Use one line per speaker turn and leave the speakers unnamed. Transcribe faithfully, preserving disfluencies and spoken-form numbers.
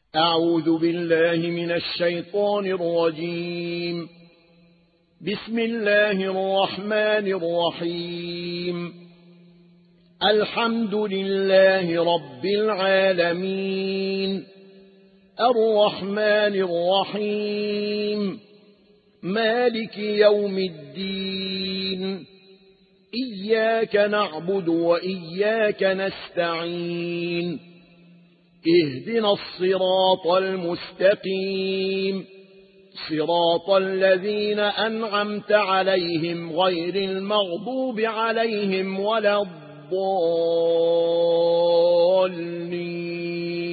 أعوذ بالله من الشيطان الرجيم. بسم الله الرحمن الرحيم. الحمد لله رب العالمين، الرحمن الرحيم، مالك يوم الدين، إياك نعبد وإياك نستعين، اهدنا الصراط المستقيم، صراط الذين أنعمت عليهم غير المغضوب عليهم ولا الضالين.